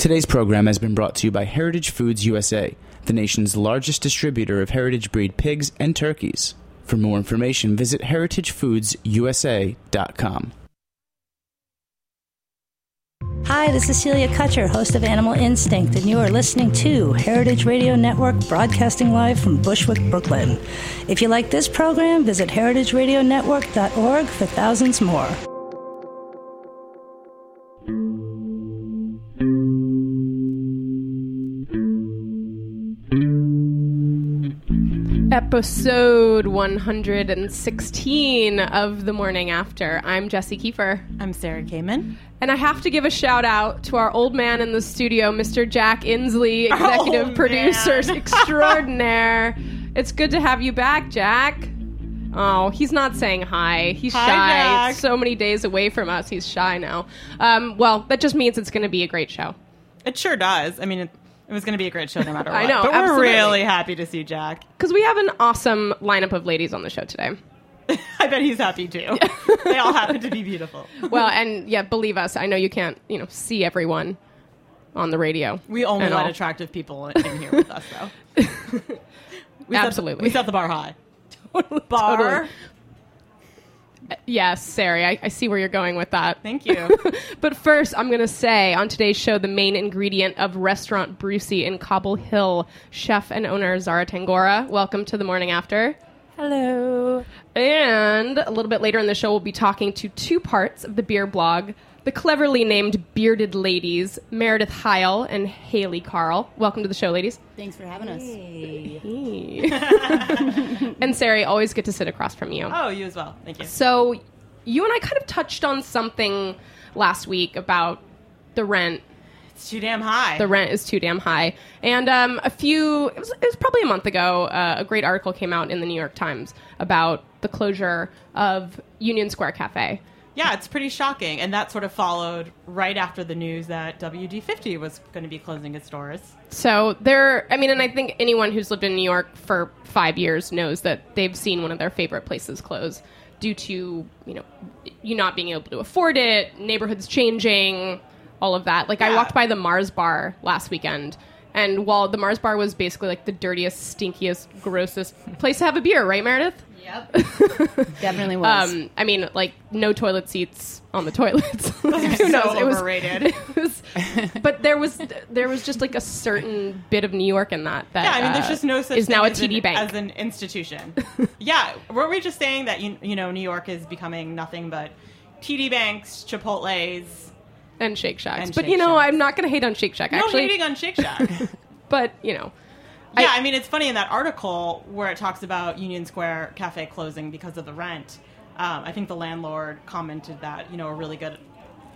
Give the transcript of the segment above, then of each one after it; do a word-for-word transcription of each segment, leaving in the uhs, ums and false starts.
Today's program has been brought to you by Heritage Foods U S A, the nation's largest distributor of heritage breed pigs and turkeys. For more information, visit heritage foods u s a dot com. Hi, this is Celia Kutcher, host of Animal Instinct, and you are listening to Heritage Radio Network, broadcasting live from Bushwick, Brooklyn. If you like this program, visit heritage radio network dot org for thousands more. Episode one hundred sixteen of The Morning After. I'm Jessie Kiefer. I'm Sarah Kamen. And I have to give a shout out to our old man in the studio, Mister Jack Inslee, executive oh, producer extraordinaire. It's good to have you back, Jack. Oh, he's not saying hi. He's hi, shy. Jack. So many days away from us. He's shy now. Um, well, that just means it's going to be a great show. It sure does. I mean, it, it was going to be a great show no matter what. I know, but absolutely. We're really happy to see Jack. Because we have an awesome lineup of ladies on the show today. I bet he's happy too. They all happen to be beautiful. Well, and yeah, believe us, I know you can't, you know, see everyone on the radio. We only let all. attractive people in here with us, though. we Absolutely. Set the, we set the bar high. Totally, bar. Totally. Yes, Sari, I, I see where you're going with that. Thank you. But first, I'm going to say on today's show, the main ingredient of Restaurant Brucey in Cobble Hill, chef and owner Zara Tangora. Welcome to The Morning After. Hello. And a little bit later in the show, we'll be talking to two parts of the beer blog, the cleverly named Bearded Ladies, Meredith Heil and Haley Carl. Welcome to the show, ladies. Thanks for having us. Hey. And Sari, always good to sit across from you. Oh, you as well. Thank you. So you and I kind of touched on something last week about the rent. It's too damn high. The rent is too damn high. And um, a few, it was, it was probably a month ago, uh, a great article came out in the New York Times about the closure of Union Square Cafe. Yeah, it's pretty shocking. And that sort of followed right after the news that W D fifty was going to be closing its doors. So there, I mean, and I think anyone who's lived in New York for five years knows that they've seen one of their favorite places close due to, you know, you not being able to afford it, neighborhoods changing, all of that. Like, yeah. I walked by the Mars Bar last weekend, and while the Mars Bar was basically like the dirtiest, stinkiest, grossest place to have a beer, right, Meredith? Yep. Definitely was. Um, I mean, like, no toilet seats on the toilets. Who Who knows? So It was, overrated. it was, but there was there was just like a certain bit of New York in that. That yeah, I mean, there's uh, just no such is thing now a as T D an, bank as an institution. Yeah, were we just saying that you, you know New York is becoming nothing but T D banks, Chipotle's, and Shake Shacks. and But Shake you know, Shacks. I'm not going to hate on Shake Shack. No Actually, hating on Shake Shack. but you know. Yeah, I, I mean, it's funny in that article where it talks about Union Square Cafe closing because of the rent. Um, I think the landlord commented that, you know, a really good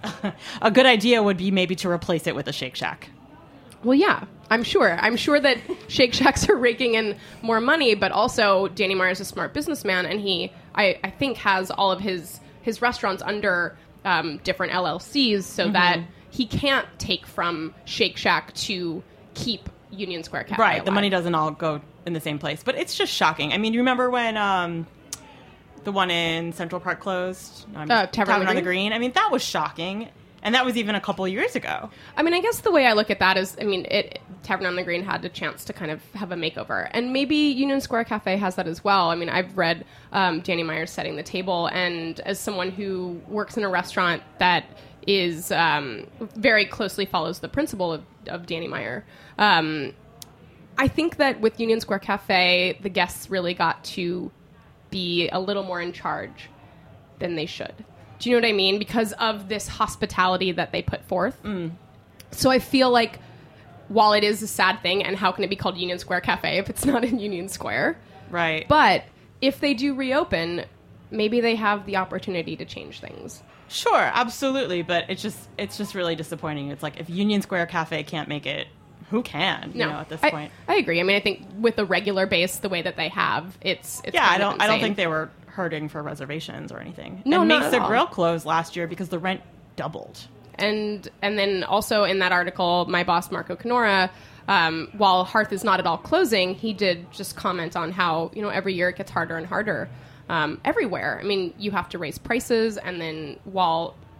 a good idea would be maybe to replace it with a Shake Shack. Well, yeah, I'm sure. I'm sure that Shake Shacks are raking in more money, but also Danny Meyer is a smart businessman, and he, I, I think, has all of his, his restaurants under um, different L L Cs so mm-hmm. that he can't take from Shake Shack to keep Union Square Cafe Right, alive. the money doesn't all go in the same place. But it's just shocking. I mean, you remember when um, the one in Central Park closed? Um, uh, Tavern, on, the, on the Green? Green? I mean, that was shocking. And that was even a couple years ago. I mean, I guess the way I look at that is, I mean, it, Tavern on the Green had a chance to kind of have a makeover. And maybe Union Square Cafe has that as well. I mean, I've read um, Danny Meyer's Setting the Table, and as someone who works in a restaurant that is um, very closely follows the principle of, of Danny Meyer, um, I think that with Union Square Cafe, the guests really got to be a little more in charge than they should. Do you know what I mean? Because of this hospitality that they put forth. Mm. So I feel like while it is a sad thing, and how can it be called Union Square Cafe if it's not in Union Square? Right. But if they do reopen, maybe they have the opportunity to change things. Sure, absolutely. But it's just it's just really disappointing. It's like if Union Square Cafe can't make it, who can? You No, know, at this I, point. I agree. I mean, I think with a regular base, the way that they have, it's, it's yeah. kind I of don't. I don't insane. think they were hurting for reservations or anything. No, and not Makes at the all. Grill closed last year because the rent doubled. And and then also in that article, my boss Marco Canora, um, while Hearth is not at all closing, he did just comment on how, you know, every year it gets harder and harder um, everywhere. I mean, you have to raise prices, and then while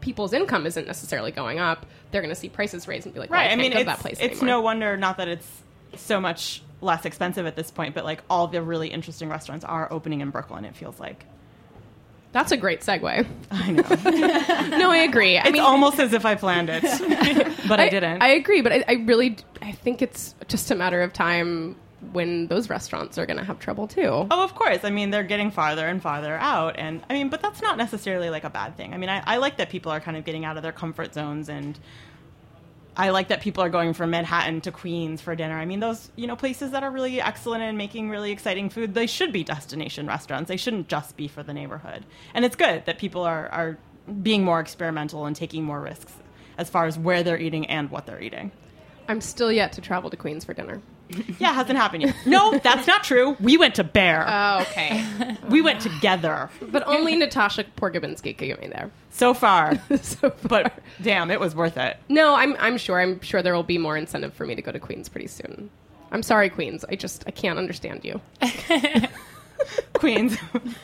people's income isn't necessarily going up, they're going to see prices raised and be like, well, right. I, can't I mean, go it's, to that place it's anymore. no wonder not that it's so much less expensive at this point, but like all the really interesting restaurants are opening in Brooklyn, it feels like. That's a great segue. I know. No, I agree. I It's mean, almost as if I planned it, but I, I didn't. I agree, but I, I really, I think it's just a matter of time when those restaurants are going to have trouble too. Oh, of course. I mean, they're getting farther and farther out. And I mean, but that's not necessarily like a bad thing. I mean, I, I like that people are kind of getting out of their comfort zones, and I like that people are going from Manhattan to Queens for dinner. I mean, those, you know, places that are really excellent and making really exciting food, they should be destination restaurants. They shouldn't just be for the neighborhood. And it's good that people are, are being more experimental and taking more risks as far as where they're eating and what they're eating. I'm still yet to travel to Queens for dinner. Yeah, hasn't happened yet. No, that's not true. We went to Bear. Oh, okay. We went together. But only Natasha Porgabinski could get me there. So far. so far. But damn, it was worth it. No, I'm I'm sure. I'm sure there will be more incentive for me to go to Queens pretty soon. I'm sorry, Queens. I just I can't understand you. Queens.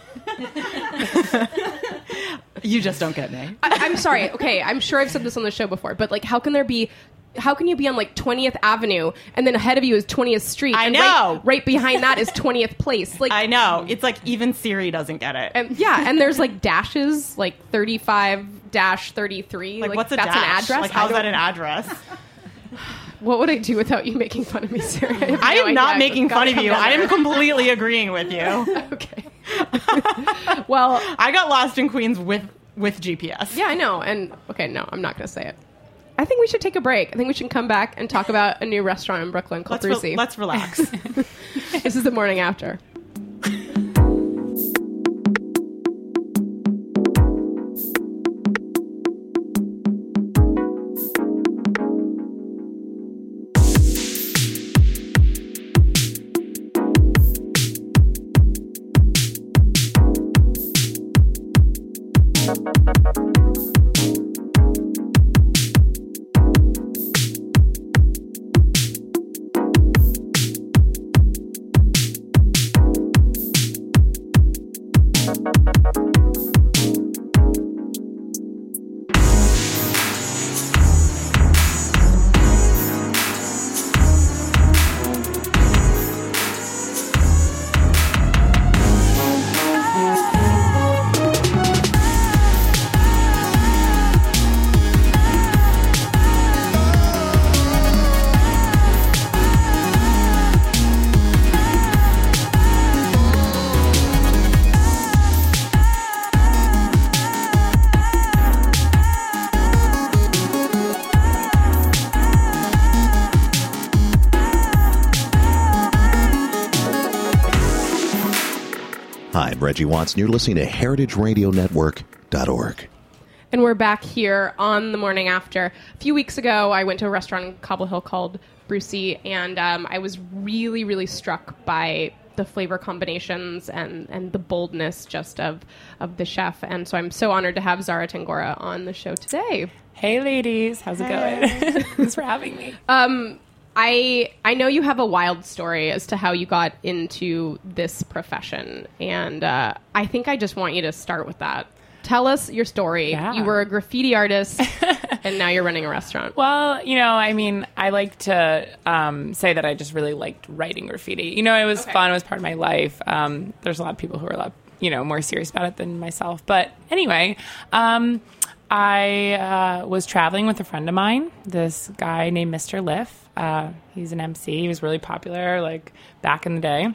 You just don't get me. I, I'm sorry. Okay, I'm sure I've said this on the show before, but like, how can there be? How can you be on like twentieth Avenue and then ahead of you is twentieth Street? I and know. Right, right behind that is twentieth Place. Like I know. It's like even Siri doesn't get it. And yeah, and there's like dashes, like thirty-five dash thirty-three. Like, like what's a that's dash? an address? Like I how's don't- that an address? What would I do without you making fun of me, Sarah? I, have I no am idea. not I making just gotta fun of come you. down I am there. completely agreeing with you. Okay. Well, I got lost in Queens with with G P S. yeah, I know. And okay, no, I'm not going to say it. I think we should take a break. I think we should come back and talk about a new restaurant in Brooklyn called Let's, re- Brucey. let's relax. This is the morning after. Hi, I'm Reggie Watts, and you're listening to heritage radio network dot org. And we're back here on the morning after. A few weeks ago, I went to a restaurant in Cobble Hill called Brucey, and um, I was really, really struck by the flavor combinations and, and the boldness just of, of the chef. And so I'm so honored to have Zara Tangora on the show today. Hey, ladies. How's it going? Thanks for having me. Um, I I know you have a wild story as to how you got into this profession, and uh, I think I just want you to start with that. Tell us your story. Yeah. You were a graffiti artist, and now you're running a restaurant. Well, you know, I mean, I like to um, say that I just really liked writing graffiti. You know, it was Okay. fun. It was part of my life. Um, there's a lot of people who are a lot, you know, more serious about it than myself. But anyway, um, I uh, was traveling with a friend of mine, this guy named Mister Liff. Uh, he's an M C. He was really popular, like, back in the day.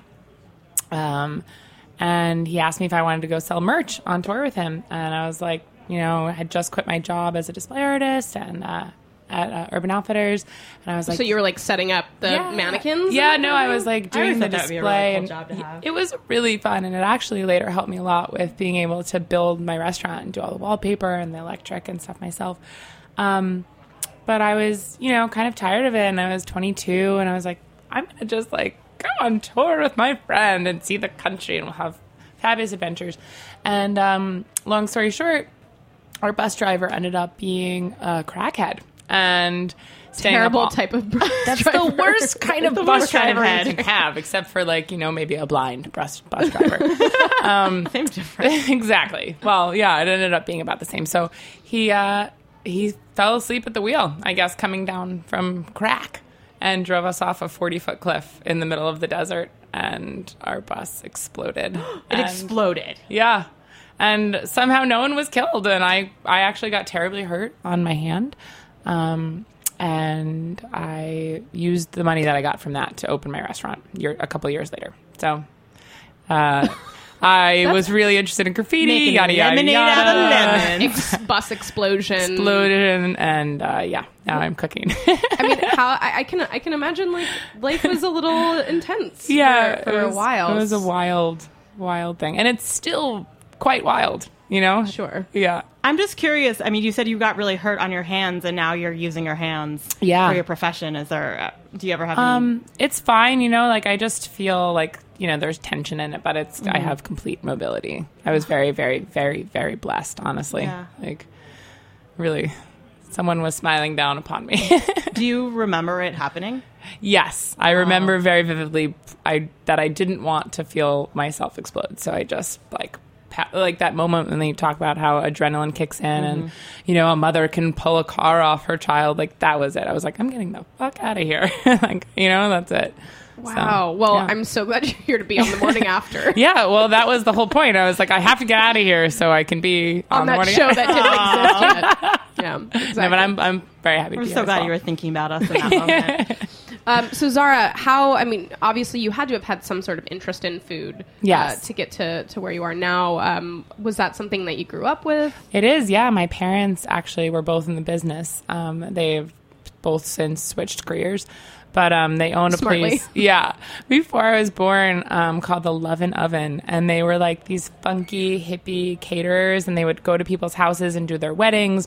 Um, and he asked me if I wanted to go sell merch on tour with him. And I was like, you know, I had just quit my job as a display artist and uh, at uh, Urban Outfitters. And I was like... So you were like setting up the Yeah. mannequins? Yeah, no, I was like I always doing the thought that'd be a display. really cool and job to have. It was really fun. And it actually later helped me a lot with being able to build my restaurant and do all the wallpaper and the electric and stuff myself. Um, but I was, you know, kind of tired of it. And I was twenty-two and I was like, I'm going to just like go on tour with my friend and see the country and we'll have fabulous adventures. And um, long story short, our bus driver ended up being a crackhead. And staying up terrible all- type of bus That's driver. the worst kind of The bus worst kind of driver head. you can have, except for like, you know, maybe a blind bus, bus driver. Same difference. Exactly. Well, yeah, it ended up being about the same. So he uh, he fell asleep at the wheel, I guess, coming down from crack, and drove us off a forty-foot cliff in the middle of the desert, and our bus exploded. It And- exploded. Yeah. And somehow no one was killed, and I, I actually got terribly hurt on my hand. Um, and I used the money that I got from that to open my restaurant year, a couple years later. So uh, I was really interested in graffiti, Making yada, yada, lemonade yada. out of lemons. Ex- bus explosion. Exploded, and, and uh, yeah, now I'm cooking. I mean, how I, I can I can imagine like life was a little intense. yeah, for, for it was, a while. It was a wild, wild thing. And it's still quite wild, you know? Sure. Yeah. I'm just curious. I mean, you said you got really hurt on your hands, and now you're using your hands Yeah. for your profession. Is there? Uh, do you ever have? Any, Um, it's fine, you know, like I just feel like, you know, there's tension in it, but it's, I have complete mobility. I was very, very, very, very blessed, honestly. Yeah. Like, really, someone was smiling down upon me. do you remember it happening? Yes, I remember very vividly I that I didn't want to feel myself explode. So I just, like, pa- like that moment when they talk about how adrenaline kicks in and, you know, a mother can pull a car off her child. Like, that was it. I was like, I'm getting the fuck out of here. Like, you know, that's it. Wow. So, well, yeah. I'm so glad you're here to be on the morning after. Yeah, well, that was the whole point. I was like, I have to get out of here so I can be on, On the that morning. show that didn't exist yet. Yeah, exactly. No, but I'm I'm very happy. We're to be so here glad as well. you were thinking about us in that moment. Um, so Zara, how? I mean, obviously you had to have had some sort of interest in food, Yes. uh, to get to, to where you are now. Um, was that something that you grew up with? It is, yeah. My parents actually were both in the business. Um, they've both since switched careers, but um, they owned a Smartly. place. Yeah, before I was born, um, called the Lovin' Oven, and they were like these funky hippie caterers, and they would go to people's houses and do their weddings.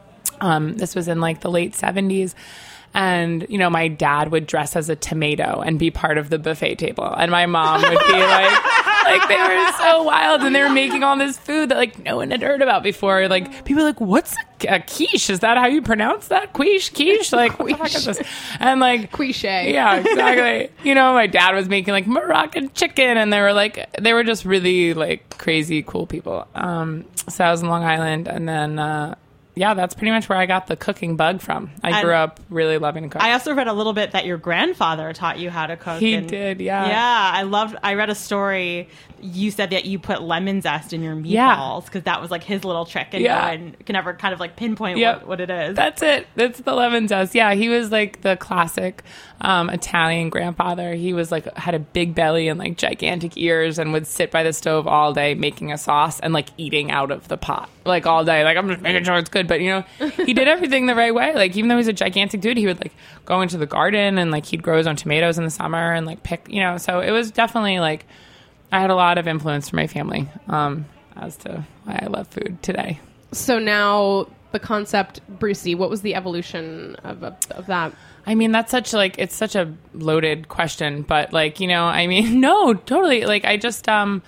Um, this was in like the late seventies. And, you know, my dad would dress as a tomato and be part of the buffet table. And my mom would be like, like they were so wild. And they were making all this food that like no one had heard about before. Like people were like, what's a, a quiche? Is that how you pronounce that? Quiche, quiche? Like, what the fuck is this? And like, Cliche. yeah, exactly. You know, my dad was making like Moroccan chicken, and they were like, they were just really like crazy, cool people. Um, so I was in Long Island, and then, uh, yeah, that's pretty much where I got the cooking bug from. I And grew up really loving to cook. I also read a little bit that your grandfather taught you how to cook. He and- did, yeah. Yeah, I loved. I read a story. You said that you put lemon zest in your Yeah. meatballs because that was like his little trick, and Yeah. no one can ever kind of like pinpoint Yep. what, what it is. That's it. That's the lemon zest. Yeah, he was like the classic um, Italian grandfather. He was like had a big belly and like gigantic ears, and would sit by the stove all day making a sauce and like eating out of the pot like all day. Like, I'm just making sure it's good, but you know, he did everything the right way. Like, even though he's a gigantic dude, he would like go into the garden and like he'd grow his own tomatoes in the summer and like pick, you know. So it was definitely like I had a lot of influence from my family um, as to why I love food today. So now the concept, Brucey, what was the evolution of, of, of that? I mean, that's such like, it's such a loaded question, but like, you know, I mean, no, totally. Like, I just, um,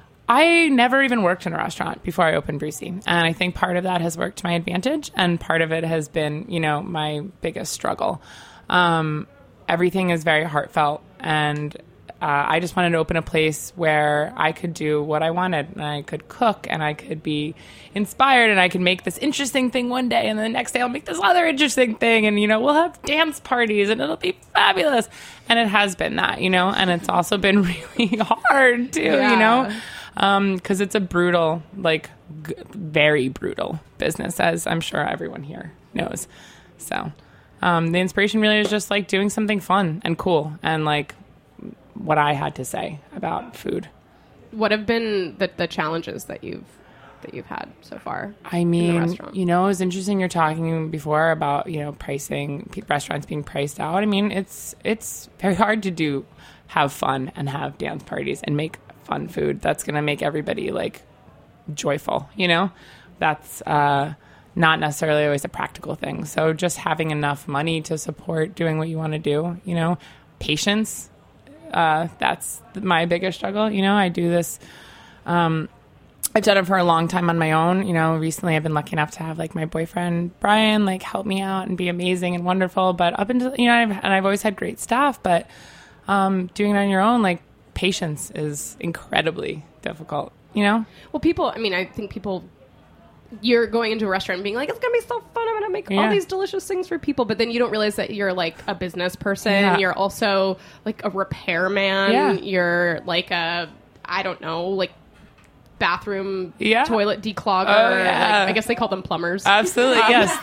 I never even worked in a restaurant before I opened Brucey. And I think part of that has worked to my advantage. And part of it has been, you know, my biggest struggle. Um, everything is very heartfelt. And uh, I just wanted to open a place where I could do what I wanted. And I could cook, and I could be inspired, and I could make this interesting thing one day, and then the next day I'll make this other interesting thing. And, you know, we'll have dance parties, and it'll be fabulous. And it has been that, you know, and it's also been really hard too, Yeah. you know. Um, because it's a brutal, like, g- very brutal business, as I'm sure everyone here knows. So, um, the inspiration really is just like doing something fun and cool, and like what I had to say about food. What have been the, the challenges that you've that you've had so far? I in the mean, restaurant? you know, it was interesting. You're talking before about, you know, pricing, p- restaurants being priced out. I mean, it's it's very hard to do, have fun and have dance parties and make fun food that's going to make everybody like joyful, you know. That's uh, not necessarily always a practical thing. So just having enough money to support doing what you want to do, you know, patience. Uh, that's my biggest struggle. You know, I do this. Um, I've done it for a long time on my own. You know, recently I've been lucky enough to have like my boyfriend, Brian, like help me out and be amazing and wonderful. But up until, you know, I've, and I've always had great staff, but um, doing it on your own, like patience is incredibly difficult, you know? Well, people, I mean, I think people, you're going into a restaurant and being like, it's going to be so fun. I'm going to make Yeah. all these delicious things for people. But then you don't realize that you're like a business person. Yeah. You're also like a repairman. Yeah. You're like a, I don't know, like bathroom Yeah. toilet declogger. Oh, yeah. Like, I guess they call them plumbers. Absolutely, yes.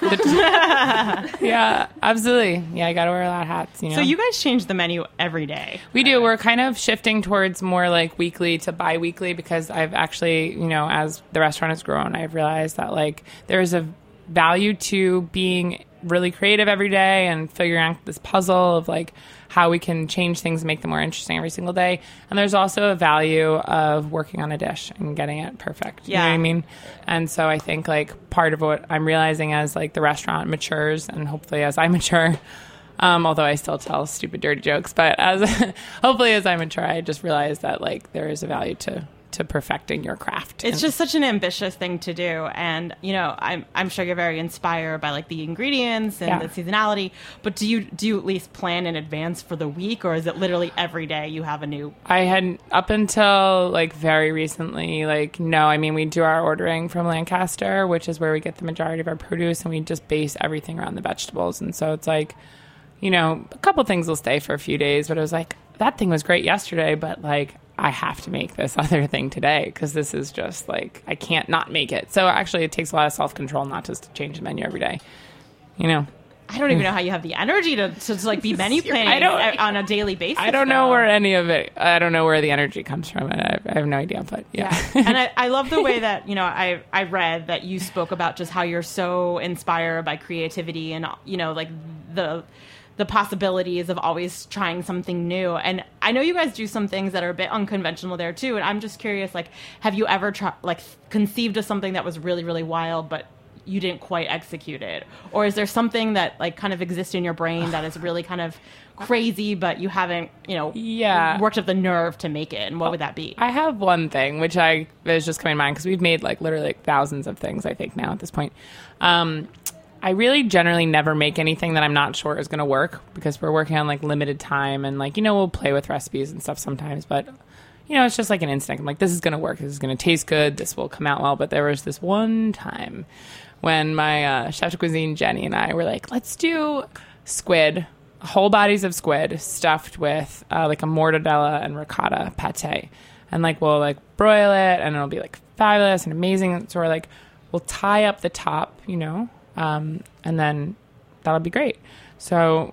The- yeah, absolutely. Yeah, I got to wear a lot of hats, you know? So you guys change the menu every day. We do. We're kind of shifting towards more like weekly to bi-weekly because I've actually, you know, as the restaurant has grown, I've realized that like there's a value to being really creative every day and figuring out this puzzle of like how we can change things and make them more interesting every single day. And there's also a value of working on a dish and getting it perfect. You know Yeah. what I mean? And so I think like part of what I'm realizing as like the restaurant matures and hopefully as I mature, Um, although I still tell stupid, dirty jokes, but as hopefully as I mature, I just realize that like there is a value to to perfecting your craft. It's And- just such an ambitious thing to do, and you know, I'm I'm sure you're very inspired by like the ingredients and Yeah. the seasonality. But do you do you at least plan in advance for the week, or is it literally every day you have a new? I had up until like very recently, like no, I mean we do our ordering from Lancaster, which is where we get the majority of our produce, and we just base everything around the vegetables, and so it's like, you know, a couple things will stay for a few days, but it was like that thing was great yesterday, but like I have to make this other thing today because this is just like I can't not make it. So actually, it takes a lot of self control not just to change the menu every day. You know, I don't even know how you have the energy to, to, to like be menu planning I don't- on a daily basis. I don't know though. where any of it. I don't know where the energy comes from. I, I have no idea. But yeah, and I, I love the way that, you know, I I read that you spoke about just how you're so inspired by creativity and, you know, like the the possibilities of always trying something new. And I know you guys do some things that are a bit unconventional there too. And I'm just curious, like, have you ever tried, like, conceived of something that was really, really wild, but you didn't quite execute it? Or is there something that like kind of exists in your brain that is really kind of crazy, but you haven't, you know, Yeah. worked up the nerve to make it? And what would that be? I have one thing which I is just coming to mind because we've made like literally like thousands of things. I think now at this point. Um, I really generally never make anything that I'm not sure is going to work because we're working on like limited time and like, you know, we'll play with recipes and stuff sometimes, but you know, it's just like an instinct. I'm like, this is going to work. This is going to taste good. This will come out well. But there was this one time when my uh, chef de cuisine, Jenny, and I were like, let's do squid, whole bodies of squid stuffed with uh, like a mortadella and ricotta pate. And like, we'll like broil it and it'll be like fabulous and amazing. So we're like, we'll tie up the top, you know, Um, and then that'll be great. So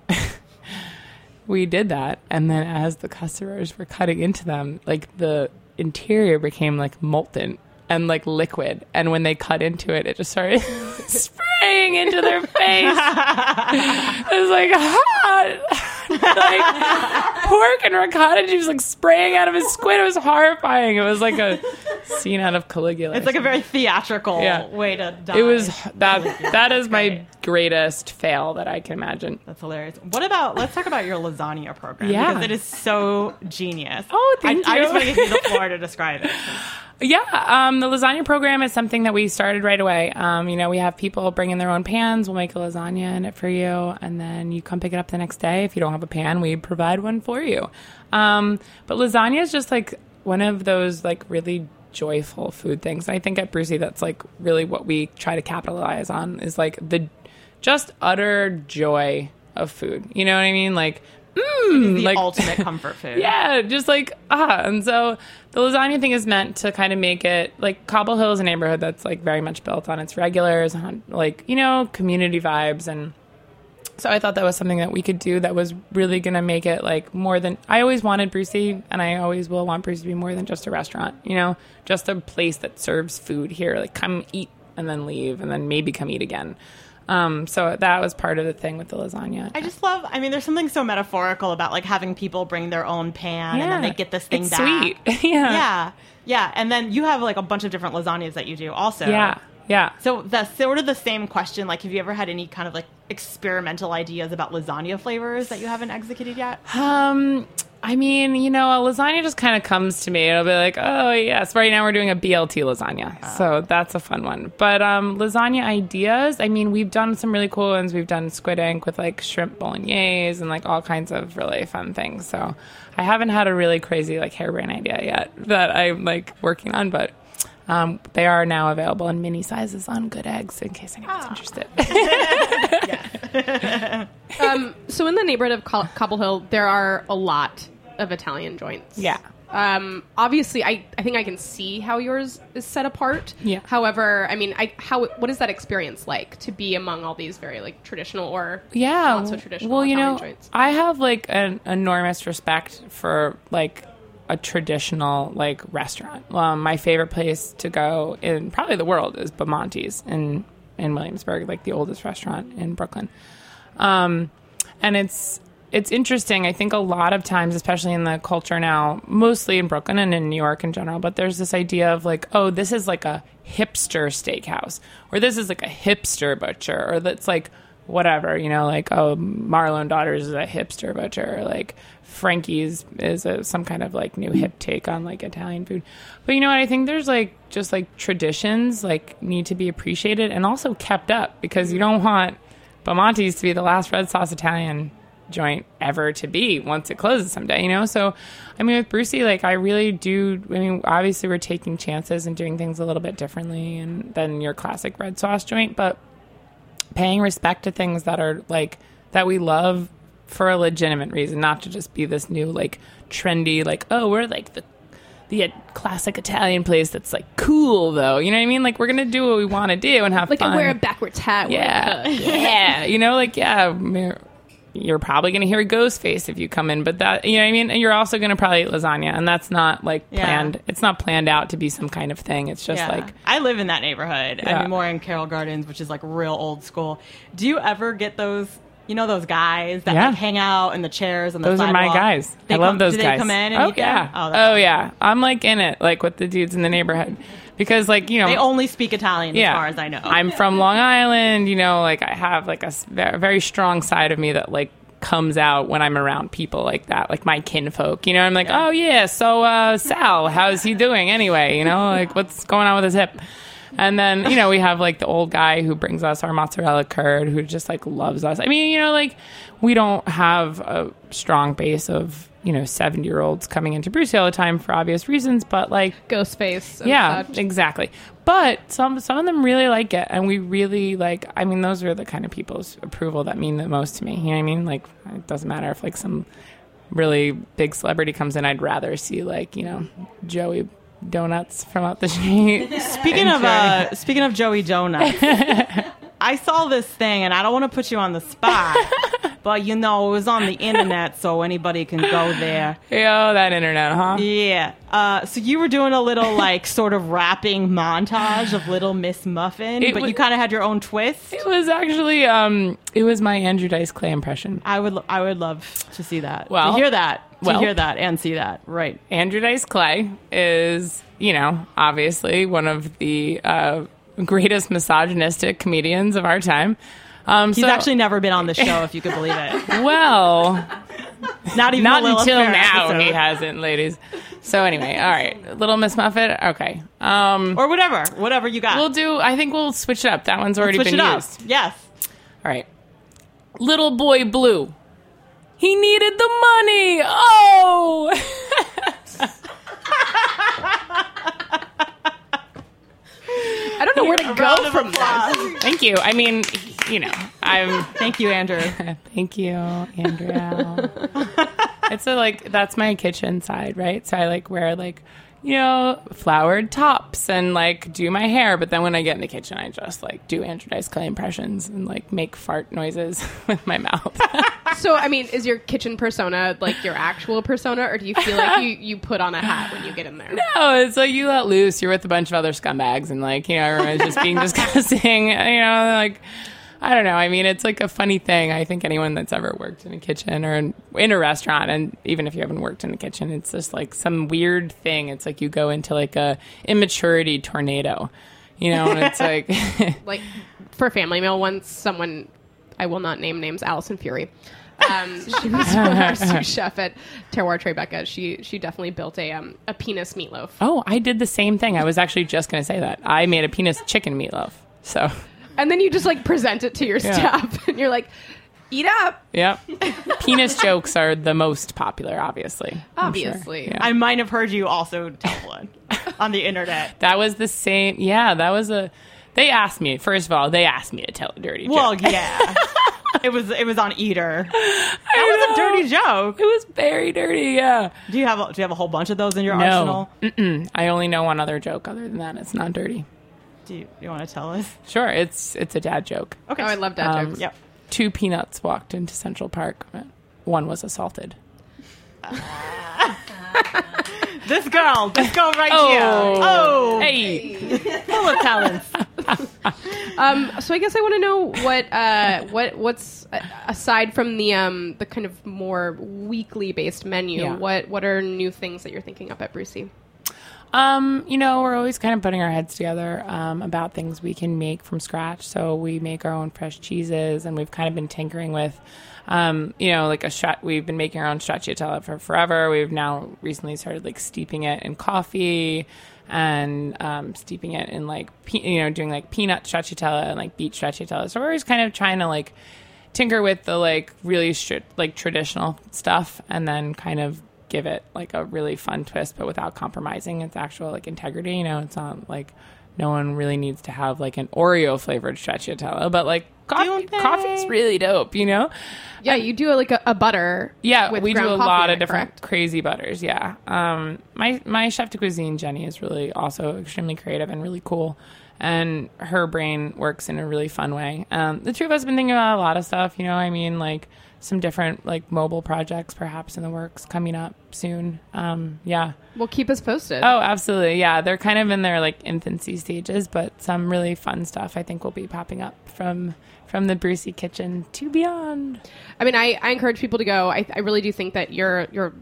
we did that. And then as the customers were cutting into them, like the interior became like molten and like liquid. And when they cut into it, it just started spraying into their face. It was like hot. Like pork and ricotta juice like spraying out of his squid. It was horrifying. It was like a scene out of Caligula. It's like a very theatrical Yeah. way to die. It was that. That is my great. greatest fail that I can imagine. That's hilarious. What about, let's talk about your lasagna program. Yeah. Because it is so genius. Oh, thank I, I you. just want to give you the floor to describe it. Yeah, um, the lasagna program is something that we started right away. Um, you know, we have people bring in their own pans. We'll make a lasagna in it for you, and then you come pick it up the next day. If you don't have a pan, we provide one for you. Um, but lasagna is just like one of those like really joyful food things. I think at Brucey, that's like really what we try to capitalize on is like the just utter joy of food. You know what I mean? Like, mm, The like ultimate comfort food. yeah, just like, ah. And so the lasagna thing is meant to kind of make it, like, Cobble Hill is a neighborhood that's, like, very much built on its regulars, on, like, you know, community vibes. And so I thought that was something that we could do that was really going to make it, like, more than, I always wanted Brucey, and I always will want Brucey to be more than just a restaurant, you know, just a place that serves food here. Like, come eat and then leave and then maybe come eat again. Um, so that was part of the thing with the lasagna. I just love, I mean, there's something so metaphorical about like having people bring their own pan and then they get this thing it's back. sweet. yeah. Yeah. Yeah. And then you have like a bunch of different lasagnas that you do also. Yeah. Yeah. So that's sort of the same question. Like, have you ever had any kind of like experimental ideas about lasagna flavors that you haven't executed yet? Um, I mean, you know, a lasagna just kind of comes to me. It'll be like, oh, yes, right now we're doing a B L T lasagna. Oh. So that's a fun one. But um, lasagna ideas, I mean, we've done some really cool ones. We've done squid ink with like shrimp bolognese and like all kinds of really fun things. So I haven't had a really crazy like harebrained idea yet that I'm like working on, but um, they are now available in mini sizes on Good Eggs in case anyone's oh. interested. um, so in the neighborhood of Co- Cobble Hill, there are a lot of Italian joints. Yeah. Um, obviously, I, I think I can see how yours is set apart. Yeah. However, I mean, I how what is that experience like to be among all these very like traditional or yeah, not so traditional well, you Italian know, joints? I have like an enormous respect for like a traditional like restaurant. Um, my favorite place to go in probably the world is Bamonte's in in Williamsburg, like the oldest restaurant in Brooklyn. Um, and it's it's interesting. I think a lot of times, especially in the culture now, mostly in Brooklyn and in New York in general, but there's this idea of like, oh, this is like a hipster steakhouse, or this is like a hipster butcher, or that's like whatever, you know, like, oh, Marlowe and Daughters is a hipster butcher, or like Frankie's is a, some kind of like new hip take on like Italian food. But you know what? I think there's like just like traditions like need to be appreciated and also kept up, because you don't want Bamonte's to be the last red sauce Italian joint ever to be once it closes someday, you know? So, I mean, with Brucey, like, I really do, I mean, obviously we're taking chances and doing things a little bit differently and than your classic red sauce joint, but paying respect to things that are, like, that we love for a legitimate reason, not to just be this new, like, trendy, like, oh, we're, like, the the classic Italian place that's, like, cool, though. You know what I mean? Like, we're going to do what we want to do and have like fun. Like, wear a backwards hat. Yeah. Yeah. You know, like, yeah, you're probably going to hear Ghostface if you come in, but that, you know what I mean? And you're also going to probably eat lasagna, and that's not like planned. Yeah. It's not planned out to be some kind of thing. It's just yeah. like. I live in that neighborhood. Yeah. I mean, more in Carroll Gardens, which is like real old school. Do you ever get those, you know, those guys that yeah. like hang out in the chairs and the Those sidewalk? are my guys. They I love come, those do guys. they come in and oh, eat yeah. them? Oh, oh awesome. yeah. I'm like in it, like with the dudes in the neighborhood. Because, like, you know. They only speak Italian yeah. as far as I know. I'm from Long Island, you know, like I have like a very strong side of me that, like, comes out when I'm around people like that, like my kinfolk, you know. I'm like, yeah. oh yeah, so uh, Sal, how's he doing anyway? You know, like what's going on with his hip? And then, you know, we have like the old guy who brings us our mozzarella curd, who just like loves us. I mean, you know, like we don't have a strong base of, you know, seventy year olds coming into Brucey all the time for obvious reasons, but like Ghostface. And yeah, such. Exactly. But some some of them really like it, and we really like. I mean, those are the kind of people's approval that mean the most to me. You know what I mean? Like, it doesn't matter if like some really big celebrity comes in. I'd rather see like, you know, Joey Donuts from out the street. Speaking of uh, speaking of Joey Donuts, I saw this thing, and I don't want to put you on the spot, but you know, it was on the internet, so anybody can go there. Yo, that internet, huh? Yeah. Uh, so you were doing a little like sort of rapping montage of Little Miss Muffin, it but was, you kind of had your own twist. It was actually um, it was my Andrew Dice Clay impression. I would I would love to see that. Well, to hear that. To well, hear that and see that. Right. Andrew Dice Clay is, you know, obviously one of the uh, greatest misogynistic comedians of our time. Um, He's so, actually never been on the show, if you could believe it. Well, not even not a until now episode. He hasn't, ladies. So anyway, all right, Little Miss Muffet. Okay, um, or whatever, whatever you got. We'll do. I think we'll switch it up. That one's already Let's switch been it used. Up. Yes. All right. Little Boy Blue. He needed the money. Oh. I don't know where to go from this. Thank you. I mean, you know, I'm. Thank you, Andrew. Thank you, Andrea. It's a, like, that's my kitchen side, right? So I like wear like, you know, flowered tops and like do my hair. But then when I get in the kitchen, I just like do Andrew Dice Clay impressions and like make fart noises with my mouth. So, I mean, is your kitchen persona like your actual persona, or do you feel like you, you put on a hat when you get in there? No, it's like you let loose. You're with a bunch of other scumbags and like, you know, everyone's just being disgusting. You know, like, I don't know. I mean, it's like a funny thing. I think anyone that's ever worked in a kitchen or in, in a restaurant, and even if you haven't worked in a kitchen, it's just like some weird thing. It's like you go into like a immaturity tornado, you know, and it's like... like, for Family Meal, once someone, I will not name names, Allison Fury, um, Um, she was our sous chef at Terroir Tribeca. She she definitely built a um, a penis meatloaf. Oh, I did the same thing. I was actually just going to say that. I made a penis chicken meatloaf. So, and then you just like present it to your Yeah. staff, and you're like, "Eat up." yep. Penis jokes are the most popular, obviously. I'm sure. Obviously. Yeah. I might have heard you also tell one on the internet. That was the same. Yeah, that was a. They asked me. First of all, they asked me to tell a dirty Well, joke. yeah. It was it was on Eater. That was a dirty joke. It was very dirty. Yeah. Do you have a, do you have a whole bunch of those in your No. arsenal? Mm-mm. I only know one other joke. Other than that, it's not dirty. Do you, you want to tell us? Sure, it's it's a dad joke. Okay. Oh, I love dad Um, jokes. Yep. Two peanuts walked into Central Park. One was assaulted. This girl, this girl right Oh. here. Oh, Hey. full of talents. Um, so I guess I want to know what uh, what what's uh, aside from the um, the kind of more weekly based menu. Yeah. What what are new things that you're thinking up at Brucey? Um, you know, we're always kind of putting our heads together um, about things we can make from scratch. So we make our own fresh cheeses, and we've kind of been tinkering with, um, you know, like a shot. We've been making our own stracciatella for forever. We've now recently started like steeping it in coffee and um, steeping it in like, pe- you know, doing like peanut stracciatella and like beet stracciatella. So we're always kind of trying to like tinker with the like really strict, like traditional stuff, and then kind of give it like a really fun twist, but without compromising its actual like integrity. You know, it's not like no one really needs to have like an Oreo flavored stracciatella, but like coffee, Don't they? coffee's really dope, you know? Yeah, you do a, like a, a butter. Yeah, with we do ground a coffee lot in of it, different correct? crazy butters. Yeah. Um, my, my chef de cuisine, Jenny, is really also extremely creative and really cool. And her brain works in a really fun way. Um, the two of us have been thinking about a lot of stuff, you know, I mean, like some different like mobile projects perhaps in the works coming up soon. Um, yeah. Well, keep us posted. Oh, absolutely. Yeah. They're kind of in their like infancy stages, but some really fun stuff I think will be popping up from from the Brucey kitchen to beyond. I mean, I, I encourage people to go. I, I really do think that your your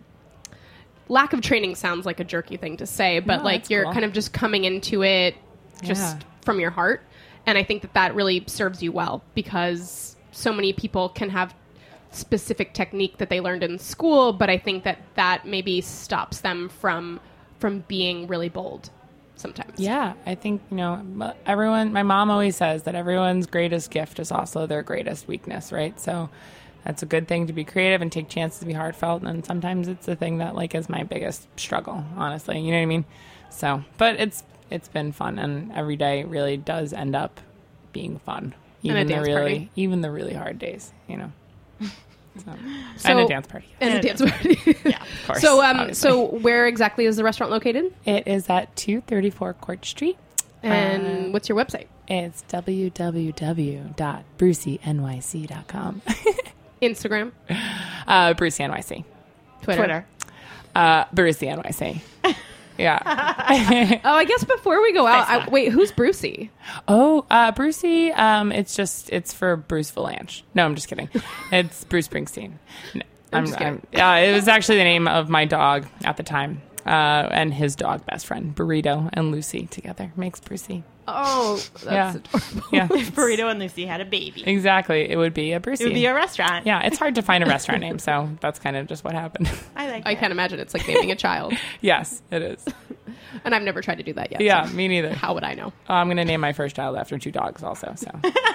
lack of training sounds like a jerky thing to say, but No, like that's you're cool. kind of just coming into it just Yeah. from your heart. And I think that that really serves you well because so many people can have specific technique that they learned in school, but I think that that maybe stops them from from being really bold sometimes. Yeah, I think, you know, everyone, my mom always says that everyone's greatest gift is also their greatest weakness, right? So that's a good thing to be creative and take chances to be heartfelt. And sometimes it's the thing that like is my biggest struggle, honestly. You know what I mean? So, but it's, it's been fun. And every day really does end up being fun. And a Even the dance really, party. even the really hard days, you know? So, So- and a dance party. And a dance party. Yeah, of course. So, um, obviously. so where exactly is the restaurant located? It is at two thirty-four Court Street. And Uh, what's your website? It's w w w dot brucey n y c dot com. Instagram, uh, Brucey N Y C. Twitter. Twitter. Uh, Brucey N Y C. Yeah. Oh, I guess before we go out, I, wait, who's Brucey? Oh, uh, Brucey. Um, it's just it's for Bruce Valanche. No, I'm just kidding. It's Bruce Springsteen. No, I'm, just kidding. I'm- yeah, it was actually the name of my dog at the time, uh, and his dog best friend, Burrito and Lucy together makes Brucey. Oh, that's Yeah. adorable. Yeah, Burrito and Lucy had a baby. exactly. It would be a Brucey. It would be a restaurant. Yeah, it's hard to find a restaurant name, so that's kind of just what happened. I like I it. can't imagine it's like naming a child. Yes, it is. And I've never tried to do that yet. Yeah, so me neither. how would I know? Oh, I'm going to name my first child after two dogs also. So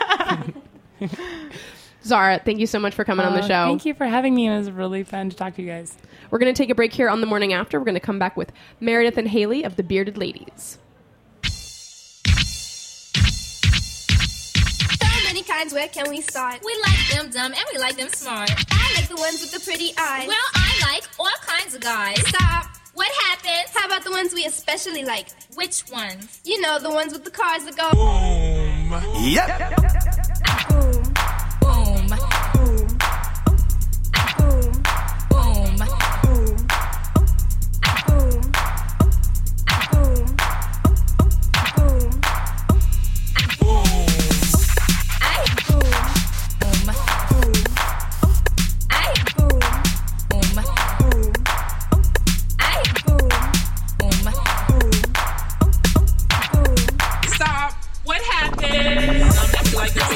Zara, thank you so much for coming on the Uh, show. Thank you for having me. It was really fun to talk to you guys. We're going to take a break here on The Morning After. We're going to come back with Meredith and Haley of the Bearded Ladies. So many kinds, where can we start? We like them dumb and we like them smart. I like the ones with the pretty eyes. Well, I like all kinds of guys. Stop. What happens? How about the ones we especially like? Which ones? You know, the ones with the cars that go Yep. boom, Boom, boom, boom, boom. boom, boom, boom, boom. I Boom, boom, boom, I boom, boom, boom, I boom, boom. boom, boom. Stop. What happened? Um, that's like this.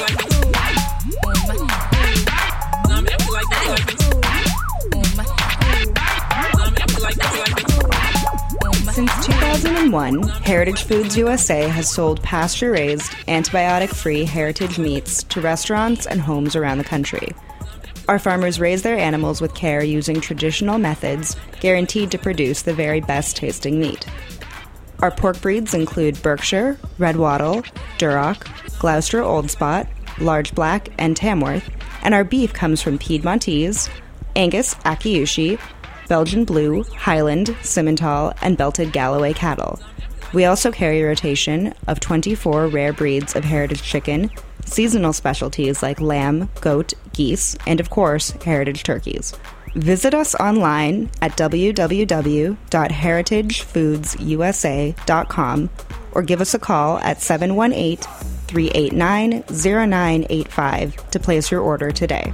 From one, Heritage Foods U S A has sold pasture-raised, antibiotic-free heritage meats to restaurants and homes around the country. Our farmers raise their animals with care using traditional methods, guaranteed to produce the very best-tasting meat. Our pork breeds include Berkshire, Red Wattle, Duroc, Gloucester Old Spot, Large Black, and Tamworth, and our beef comes from Piedmontese, Angus Akiyushi, Belgian Blue, Highland, Simmental, and Belted Galloway cattle. We also carry a rotation of twenty-four rare breeds of heritage chicken, seasonal specialties like lamb, goat, geese, and of course, heritage turkeys. Visit us online at w w w dot heritage foods u s a dot com or give us a call at seven one eight, three eight nine, zero nine eight five to place your order today.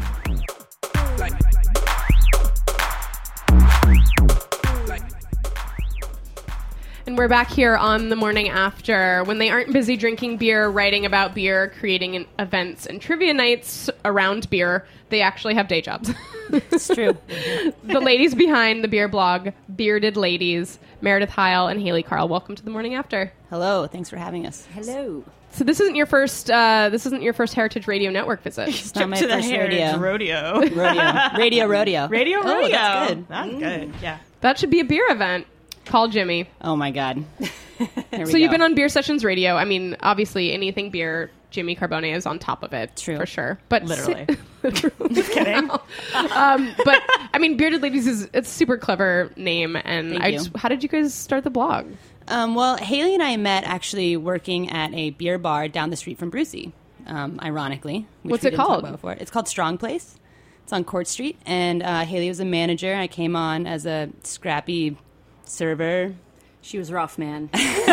And we're back here on the morning after when they aren't busy drinking beer, writing about beer, creating an events and trivia nights around beer. They actually have day jobs. It's true. The ladies behind the beer blog, Bearded Ladies, Meredith Heil and Haley Carl. Welcome to the morning after. Hello. Thanks for having us. Hello. So this isn't your first. Uh, this isn't your first Heritage Radio Network visit. It's not my to the first Heritage rodeo. Rodeo. Rodeo. Radio rodeo. Radio Oh, rodeo. that's good. That's Mm. good. Yeah. That should be a beer event. Call Jimmy. Oh my God. Here we So you've go. been on Beer Sessions Radio. I mean, obviously, anything beer, Jimmy Carbone is on top of it. True. For sure. But Literally. Just kidding. um, but, I mean, Bearded Ladies is it's a super clever name. And Thank I you. just, how did you guys start the blog? Um, well, Haley and I met actually working at a beer bar down the street from Brucey, um, ironically. Which What's we it didn't talk called? about before. It's called Strong Place. It's on Court Street. And uh, Haley was a manager. I came on as a scrappy server. She was rough, man.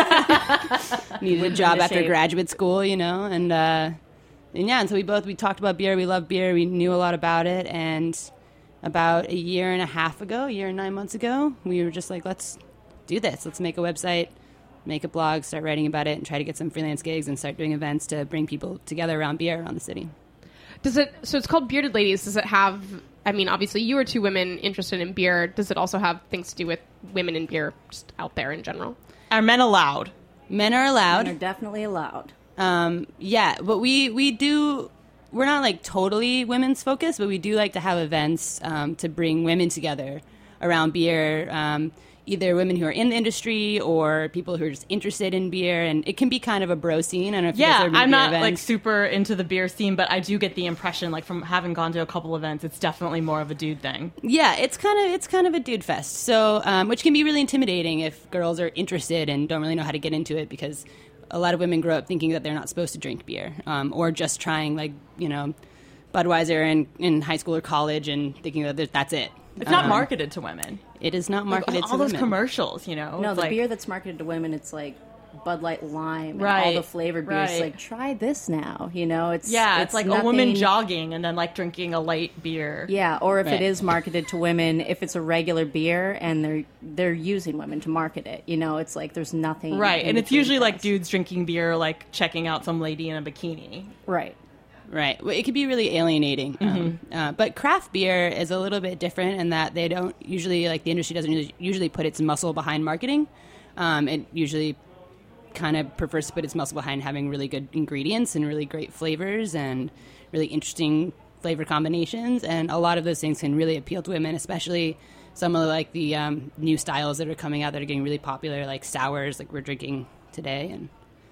Needed a job into after shape. graduate school, you know, and uh, and yeah, and so we both we talked about beer. We love beer. We knew a lot about it, and about a year and a half ago, a year and nine months ago, we were just like, let's do this. Let's make a website, make a blog, start writing about it, and try to get some freelance gigs and start doing events to bring people together around beer around the city. Does it, so it's called Bearded Ladies. Does it have, I mean, obviously you are two women interested in beer. Does it also have things to do with women in beer just out there in general? Are men allowed? Men are allowed. Men are definitely allowed. Um, yeah, but we, we do, we're not like totally women's focused, but we do like to have events um, to bring women together around beer, um, either women who are in the industry or people who are just interested in beer. And it can be kind of a bro scene. I don't know if you guys Yeah, ever been to I'm beer not like events. super into the beer scene, but I do get the impression, like from having gone to a couple events, it's definitely more of a dude thing. Yeah, it's kind of it's kind of a dude fest. So, um, which can be really intimidating if girls are interested and don't really know how to get into it, because a lot of women grow up thinking that they're not supposed to drink beer, um, or just trying like you know Budweiser in, in high school or college and thinking that there's- that's it. It's not Um, marketed to women. It is not marketed Like, to all those women. commercials, you know. No, it's the like, beer that's marketed to women, it's like Bud Light Lime and all Right, the flavored beers. right. Like, try this now. You know, it's yeah, it's, like a woman nothing- jogging and then like drinking a light beer. Yeah, or if Right. it is marketed to women, if it's a regular beer and they're they're using women to market it, you know, it's like there's nothing Right, in and it's between usually like us. dudes drinking beer, like checking out some lady in a bikini. right. Right. Well, it can be really alienating. Um, Mm-hmm. uh, but craft beer is a little bit different in that they don't usually, like the industry doesn't usually, usually put its muscle behind marketing. Um, it usually kind of prefers to put its muscle behind having really good ingredients and really great flavors and really interesting flavor combinations. And a lot of those things can really appeal to women, especially some of like the um, new styles that are coming out that are getting really popular, like sours, like we're drinking today. And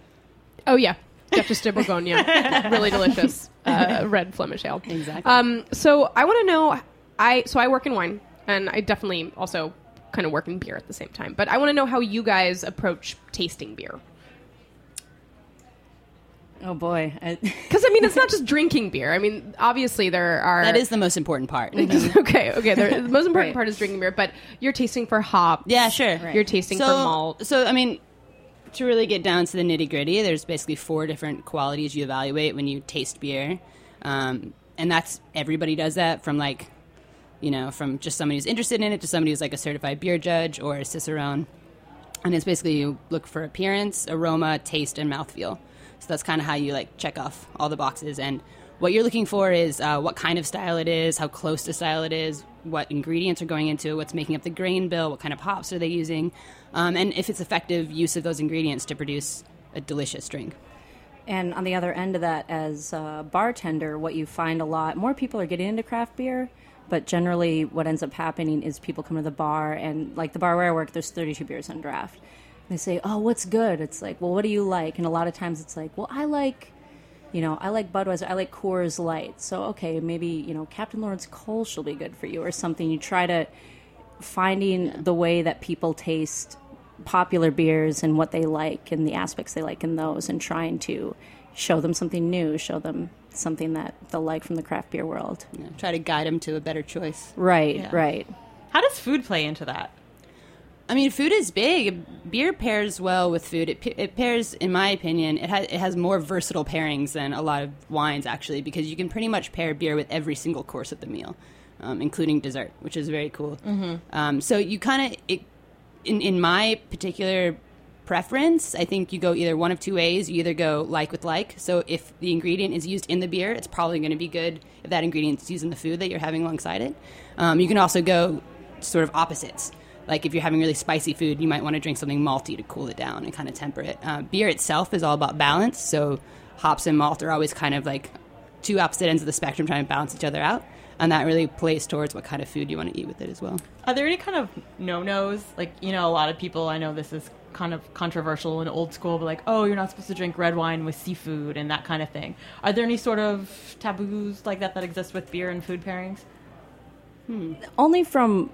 Oh, yeah. Duchess de Bourgogne. Really delicious. Uh, red Flemish ale. Exactly. Um, so I want to know, I so I work in wine, and I definitely also kind of work in beer at the same time. But I want to know how you guys approach tasting beer. Oh boy. I- Because, I mean, it's not just drinking beer. I mean, obviously there are... that is the most important part. okay, okay. There, the most important Right. part is drinking beer, but you're tasting for hops. Yeah, sure. Right. You're tasting so, for malt. So, I mean, to really get down to the nitty gritty, there's basically four different qualities you evaluate when you taste beer. Um, and that's, everybody does that, from like, you know, from just somebody who's interested in it to somebody who's like a certified beer judge or a Cicerone. And it's basically you look for appearance, aroma, taste, and mouthfeel. So that's kind of how you like check off all the boxes. And what you're looking for is uh, what kind of style it is, how close to style it is, what ingredients are going into it, what's making up the grain bill, what kind of hops are they using, um, and if it's effective use of those ingredients to produce a delicious drink. And on the other end of that, as a bartender, what you find a lot, more people are getting into craft beer, but generally what ends up happening is people come to the bar, and like the bar where I work, there's thirty-two beers on draft. They say, oh, what's good? It's like, well, what do you like? And a lot of times it's like, well, I like, you know, I like Budweiser, I like Coors Light. So, okay, maybe, you know, Captain Lawrence Kolsch will be good for you or something. You try to finding the way that people taste popular beers and what they like and the aspects they like in those, and trying to show them something new, show them something that they'll like from the craft beer world. Yeah, try to guide them to a better choice. Right, Yeah. right. How does food play into that? I mean, food is big. Beer pairs well with food. It, pa- it pairs, in my opinion, it, ha- it has more versatile pairings than a lot of wines, actually, because you can pretty much pair beer with every single course of the meal, um, including dessert, which is very cool. Mm-hmm. Um, so you kind of, in, in my particular preference, I think you go either one of two ways. You either go like with like. So if the ingredient is used in the beer, it's probably going to be good if that ingredient is used in the food that you're having alongside it. Um, you can also go sort of opposites. Like if you're having really spicy food, you might want to drink something malty to cool it down and kind of temper it. Uh, beer itself is all about balance. So hops and malt are always kind of like two opposite ends of the spectrum trying to balance each other out. And that really plays towards what kind of food you want to eat with it as well. Are there any kind of no-nos? Like, you know, a lot of people, I know this is kind of controversial and old school, but like, oh, you're not supposed to drink red wine with seafood and that kind of thing. Are there any sort of taboos like that that exist with beer and food pairings? Hmm. Only from...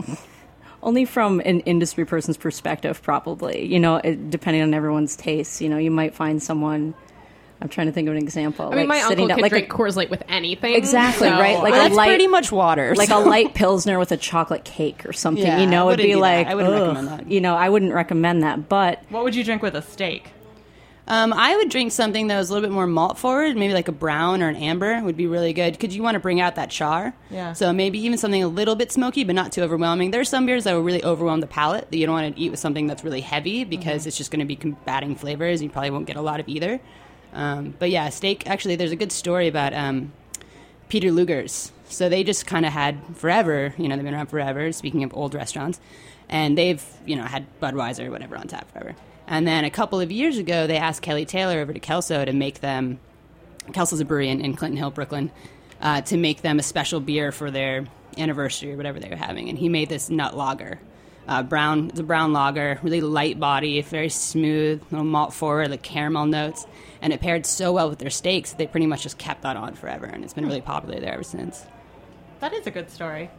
Only from an industry person's perspective, probably. You know, it, depending on everyone's tastes. You know, you might find someone... I'm trying to think of an example. I mean, like my uncle down, could like drink a, Coors Light with anything. Exactly, so. right? Like well, a that's light, pretty much water. Like so. a light Pilsner with a chocolate cake or something. Yeah, you know, I it'd be wouldn't do like, that. I wouldn't ugh. recommend that. You know, I wouldn't recommend that. But What would you drink with a steak? Um, I would drink something that was a little bit more malt forward, maybe like a brown or an amber would be really good because you want to bring out that char. Yeah. So maybe even something a little bit smoky, but not too overwhelming. There's some beers that will really overwhelm the palate that you don't want to eat with something that's really heavy because Mm-hmm. it's just going to be combating flavors. You probably won't get a lot of either. Um, but yeah, steak, actually, there's a good story about um, Peter Luger's. So they just kind of had forever, you know, they've been around forever, speaking of old restaurants, and they've, you know, had Budweiser or whatever on tap forever. And then a couple of years ago, they asked Kelly Taylor over to Kelso to make them, Kelso's a brewery in, in Clinton Hill, Brooklyn, uh, to make them a special beer for their anniversary or whatever they were having. And he made this nut lager. Uh, brown, it's a brown lager, really light body, very smooth, little malt forward, like caramel notes. And it paired so well with their steaks, they pretty much just kept that on forever. And it's been really popular there ever since. That is a good story.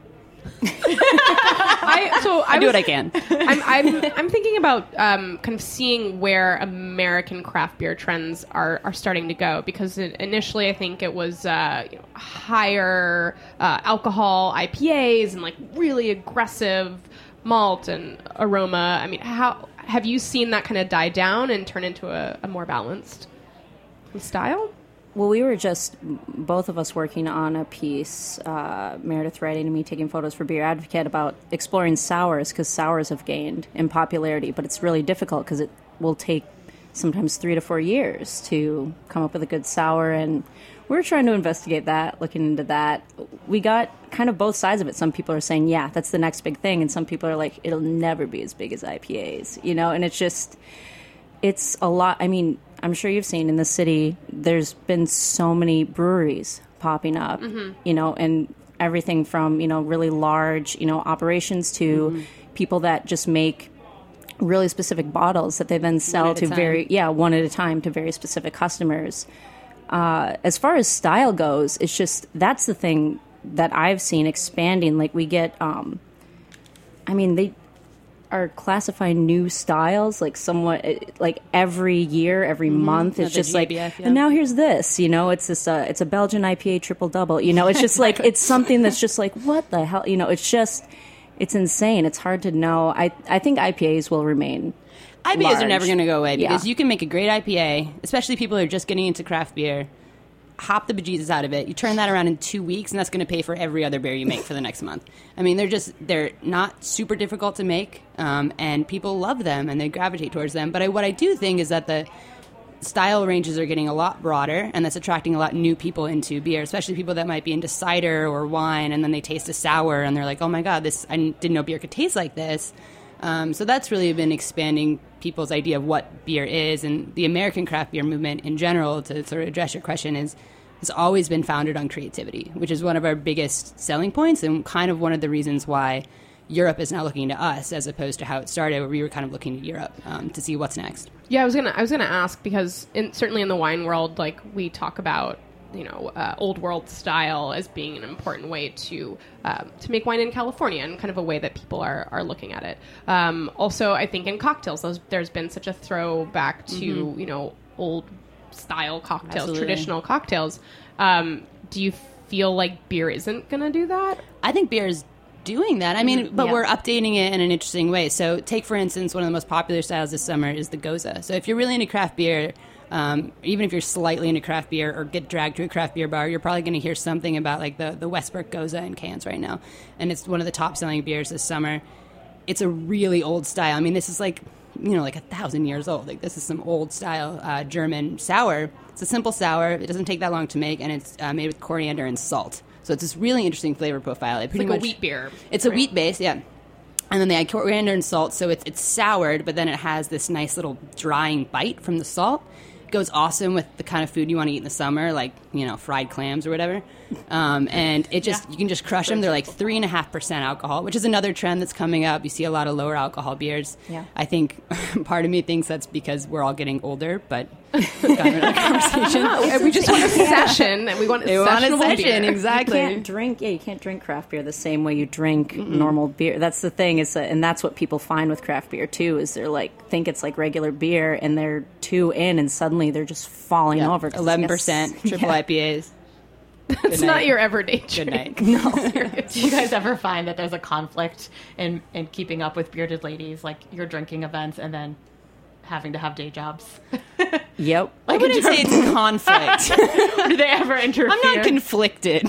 I, so I, I do was- what I can. I'm, I'm, I'm thinking about um, kind of seeing where American craft beer trends are, are starting to go because it, initially I think it was uh, you know, higher uh, alcohol I P As and like really aggressive malt and aroma. I mean, how have you seen that kind of die down and turn into a, a more balanced style? Well, we were just, both of us working on a piece, uh, Meredith writing and me taking photos for Beer Advocate about exploring sours, because sours have gained in popularity, but it's really difficult because it will take sometimes three to four years to come up with a good sour, and we're trying to investigate that, looking into that. We got kind of both sides of it. Some people are saying, yeah, that's the next big thing, and some people are like, it'll never be as big as I P As, you know, and it's just, it's a lot. I mean, I'm sure you've seen in the city, there's been so many breweries popping up, Mm-hmm. you know, and everything from, you know, really large, you know, operations to Mm-hmm. people that just make really specific bottles that they then sell at a to time. very, yeah, one at a time to very specific customers. Uh, as far as style goes, it's just, that's the thing that I've seen expanding. Like we get, um, I mean, they are classifying new styles like somewhat like every year, every month. It's Yeah, the just like, G A B F, yeah. and now here's this, you know, it's this, uh, it's a Belgian I P A triple double, you know, it's just like, it's something that's just like, what the hell, you know, it's just, it's insane. It's hard to know. I, I think I P As will remain I P As large. are never going to go away because Yeah. you can make a great I P A, especially people who are just getting into craft beer, hop the bejesus out of it. You turn that around in two weeks, and that's going to pay for every other beer you make for the next month. I mean, they're just, they're not super difficult to make, um, and people love them, and they gravitate towards them. But I, what I do think is that the style ranges are getting a lot broader, and that's attracting a lot of new people into beer, especially people that might be into cider or wine, and then they taste a sour, and they're like, oh my god, this I didn't know beer could taste like this. Um, so that's really been expanding people's idea of what beer is, and the American craft beer movement in general, to sort of address your question, is has always been founded on creativity, which is one of our biggest selling points, and kind of one of the reasons why Europe is now looking to us as opposed to how it started, where we were kind of looking to Europe um, to see what's next. Yeah, I was gonna I was gonna ask because in, certainly in the wine world, like we talk about, you know, uh, old world style as being an important way to um, to make wine in California, and kind of a way that people are are looking at it. Um, also, I think in cocktails, those, there's been such a throwback to Mm-hmm. you know old style cocktails, Absolutely. traditional cocktails. Um, do you feel like beer isn't gonna do that? I think beer is doing that. I mean, but Yeah. we're updating it in an interesting way. So take, for instance, one of the most popular styles this summer is the Goza. So if you're really into craft beer, um, even if you're slightly into craft beer or get dragged to a craft beer bar, you're probably going to hear something about like the, the Westbrook Goza in cans right now. And it's one of the top selling beers this summer. It's a really old style. I mean, this is like, you know, like a thousand years old. Like this is some old style uh, German sour. It's a simple sour. It doesn't take that long to make, and it's uh, made with coriander and salt. So it's this really interesting flavor profile. It It's pretty like a much, wheat beer. It's a right? wheat base, yeah. And then they add coriander and salt, so it's it's soured, but then it has this nice little drying bite from the salt. It goes awesome with the kind of food you want to eat in the summer, like, you know, fried clams or whatever. Um, and it just Yeah. you can just crush them. They're like three and a half percent alcohol, which is another trend that's coming up. You see a lot of lower alcohol beers. Yeah. I think part of me thinks that's because we're all getting older, but that's kind of another conversation. And we just want a session, and we want a They want a sessionable session, beer. exactly. You can't drink. Yeah, you can't drink craft beer the same way you drink normal beer. That's the thing. Is that, and that's what people find with craft beer too. Is they're like think it's like regular beer, and they're two in, and suddenly they're just falling Yeah, over. 'cause eleven it's- percent triple yeah. I P As. It's Good not night. your everyday Good drink. night. No. Do you guys ever find that there's a conflict in, in keeping up with bearded ladies, like your drinking events and then having to have day jobs? Yep. I wouldn't say it's a conflict. Do they ever interfere? I'm not conflicted.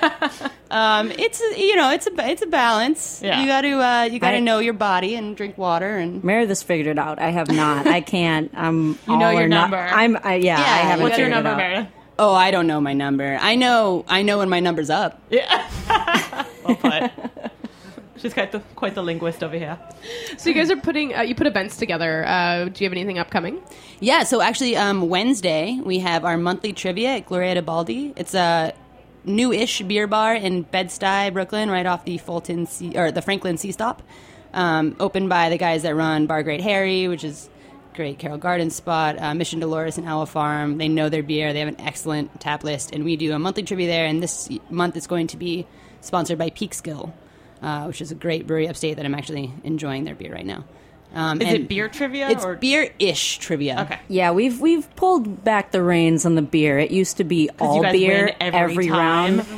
um, it's a, you know it's a it's a balance. Yeah. You got to uh, you got to I- know your body and drink water and. Meredith's figured it out. I have not. I can't. I'm. You know all your or not- number. I'm. I, yeah, Yeah, I haven't. What's your figured it number, out. Meredith? Oh, I don't know my number. I know I know when my number's up. Yeah. Well put. She's quite the quite the linguist over here. So you guys are putting uh, you put events together. Uh, do you have anything upcoming? Yeah, so actually, um, Wednesday we have our monthly trivia at Glorieta Baldi. It's a new-ish beer bar in Bed-Stuy, Brooklyn, right off the Fulton C- or the Franklin C Stop. Um, opened by the guys that run Bar Great Harry, which is a great Carroll Garden spot. Uh, Mission Dolores and Owl Farm. They know their beer. They have an excellent tap list, and we do a monthly trivia there. And this month it's going to be sponsored by Peekskill, uh, which is a great brewery upstate that I'm actually enjoying their beer right now. Um, Is and it beer trivia It's or beer-ish trivia. Okay. Yeah, we've we've pulled back the reins on the beer. It used to be all you guys beer win every time. round.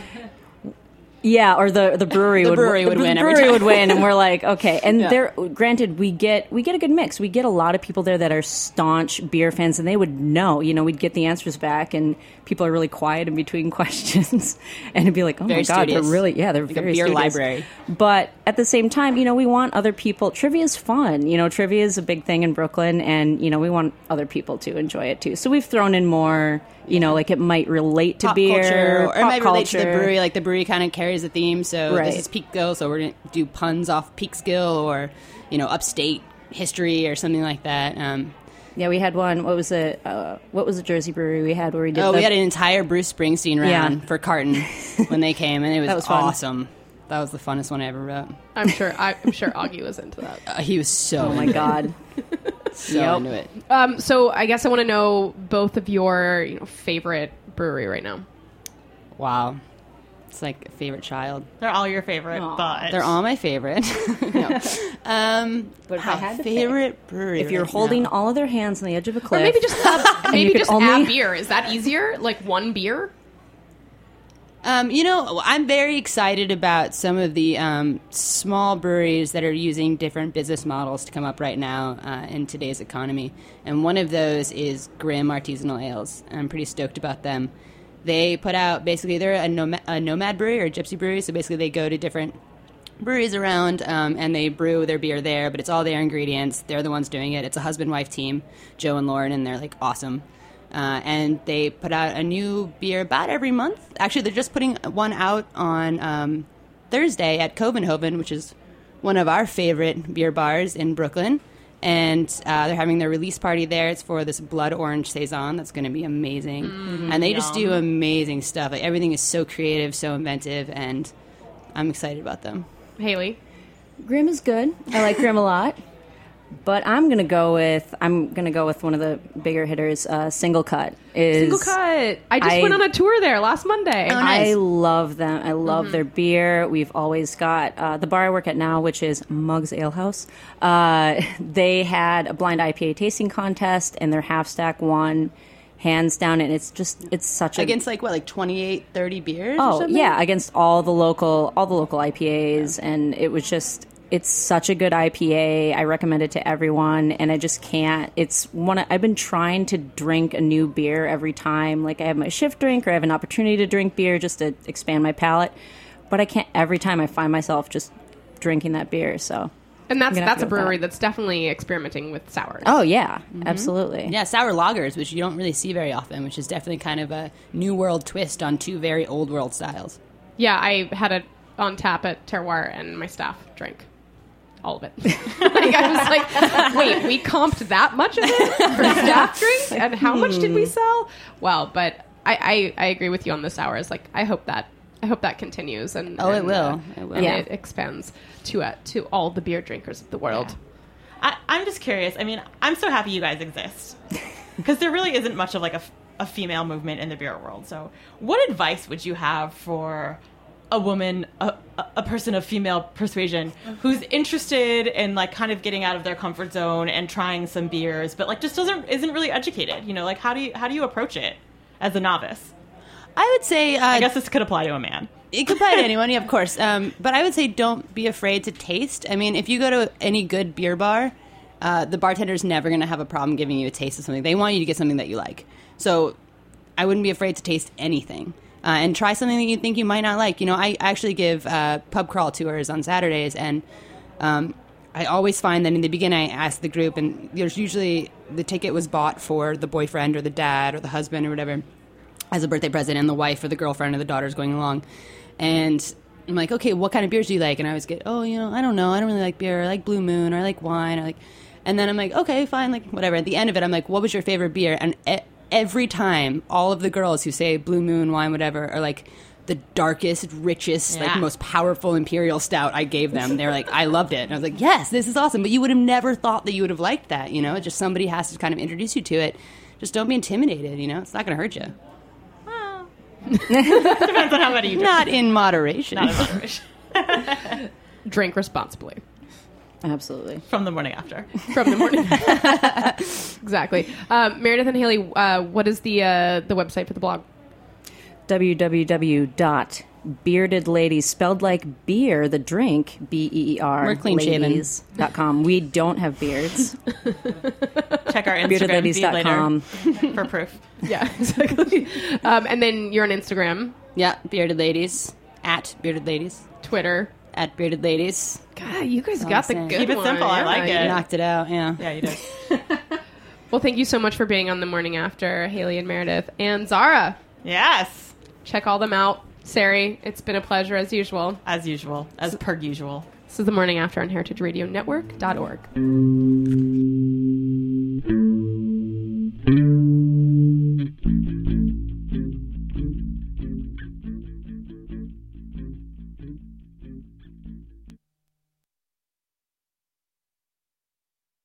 Yeah, or the the brewery The would brewery would the win every brewery time. would win, and we're like, okay. And Yeah. there, granted, we get we get a good mix. We get a lot of people there that are staunch beer fans, and they would know. You know, we'd get the answers back, and people are really quiet in between questions, and it'd be like, oh Very my god, studious. they're really yeah, they're Like a very beer studious. library. But at the same time, you know, we want other people. Trivia is fun. You know, trivia is a big thing in Brooklyn, and you know, we want other people to enjoy it too. So we've thrown in more. You know, like it might relate to Pop beer, culture, or it pop might relate to the culture. brewery. Like the brewery kind of carries the theme. So Right. this is Peekskill, so we're going to do puns off Peekskill or, you know, upstate history or something like that. Um, Yeah, we had one. What was it? Uh, what was the Jersey brewery we had where we did? oh, the, we had an entire Bruce Springsteen round Yeah. for Carton when they came, and it was, That was fun. awesome. That was the funnest one I ever wrote. I'm sure. I, I'm sure Augie was into that. Uh, he was so Oh my into god! it. so Yep. into it. Um, so I guess I want to know both of your you know, favorite brewery right now. Wow, it's like a favorite child. they're all your favorite, Aw. but They're all my favorite. no. um, But if I wow, had to favorite brewery, If you're right holding now. all of their hands on the edge of a cliff, Or maybe just add, you maybe could just only- add beer. Is that easier? Like one beer? Um, you know, I'm very excited about some of the um, small breweries that are using different business models to come up right now uh, in today's economy. And one of those is Grimm Artisanal Ales. I'm pretty stoked about them. They put out, basically, they're a, nom- a nomad brewery or a gypsy brewery. So basically they go to different breweries around um, and they brew their beer there, but it's all their ingredients. They're the ones doing it. It's a husband-wife team, Joe and Lauren, and they're like awesome. Uh, and they put out a new beer about every month. Actually, they're just putting one out on um, Thursday at Copenhagen, which is one of our favorite beer bars in Brooklyn. And uh, they're having their release party there. It's for this blood orange saison that's going to be amazing. Mm, and they just yum. do amazing stuff. Like, everything is so creative, so inventive, and I'm excited about them. Haley? Grimm is good. I like Grimm a lot. But I'm gonna go with I'm gonna go with one of the bigger hitters. Uh, Single Cut is Single Cut. I just I- went on a tour there last Monday. Oh, nice. I love them. I love their beer. We've always got uh, the bar I work at now, which is Muggs Ale House. Uh, they had a blind I P A tasting contest, and their half stack won hands down. And it's just it's such a Against, like, what, like twenty-eight, thirty beers or oh something? yeah against all the local all the local I P As, and it was just. It's such a good I P A. I recommend it to everyone, and I just can't. It's one. I've been trying to drink a new beer every time. Like, I have my shift drink, or I have an opportunity to drink beer just to expand my palate. But I can't. Every time I find myself just drinking that beer. So, And that's I'm gonna have that's to a go with brewery that. that's definitely experimenting with sours. Oh yeah, absolutely. Yeah, sour lagers, which you don't really see very often, which is definitely kind of a new world twist on two very old world styles. Yeah, I had it on tap at Terroir, and my staff drank all of it. Like, I was like, wait, we comped that much of it for staff drink? And how much did we sell? Well, but I, I, I agree with you on the sours. Like, I hope that I hope that continues. And Oh, it and, will. uh, It will. And Yeah. it expands to uh, to all the beer drinkers of the world. I, I'm just curious. I mean, I'm so happy you guys exist because there really isn't much of like a, f- a female movement in the beer world. So, what advice would you have for a woman, a, a- a person of female persuasion who's interested in like kind of getting out of their comfort zone and trying some beers, but like just doesn't isn't really educated? You know, like how do you how do you approach it as a novice? I would say... Uh, I guess this could apply to a man. It could apply to anyone, yeah, of course. Um, but I would say don't be afraid to taste. I mean, if you go to any good beer bar, uh, the bartender's never going to have a problem giving you a taste of something. They want you to get something that you like. So I wouldn't be afraid to taste anything. Uh, and try something that you think you might not like. You know, I actually give uh, pub crawl tours on Saturdays, and um, I always find that in the beginning I ask the group, and there's usually the ticket was bought for the boyfriend or the dad or the husband or whatever as a birthday present, and the wife or the girlfriend or the daughter's going along. And I'm like, okay, what kind of beers do you like? And I always get, oh, you know, I don't know. I don't really like beer. I like Blue Moon, or I like wine. I like, and then I'm like, okay, fine, like whatever. At the end of it, I'm like, what was your favorite beer? And e- every time, all of the girls who say Blue Moon, wine, whatever, are like the darkest, richest, Yeah. like most powerful imperial stout I gave them. They're like, I loved it. And I was like, yes, this is awesome. But you would have never thought that you would have liked that. You know, just somebody has to kind of introduce you to it. Just don't be intimidated. You know, it's not going to hurt you. Depends on how many you drink. Not in moderation. Not in moderation. Drink responsibly. Absolutely. From the morning after. From the morning. Exactly. Um, Meredith and Haley, uh, what is the uh, the website for the blog? w w w dot bearded ladies, spelled like beer, the drink, B E E R, We're clean-shaven. ladies dot com. We don't have beards. Check our Instagram bearded ladies feed dot com. later for proof. Yeah, exactly. um, and then you're on Instagram, Yeah, Bearded Ladies. At Bearded Ladies. Twitter. At Bearded Ladies. God, you guys all got I'm the saying. good Keep it one. simple, I Yeah, like you- it. Knocked it out, yeah. Yeah, you did. Well, thank you so much for being on The Morning After, Haley and Meredith. And Zara, Yes. check all them out. Sari, it's been a pleasure as usual. As usual. As per usual. This is The Morning After on heritage radio network dot org.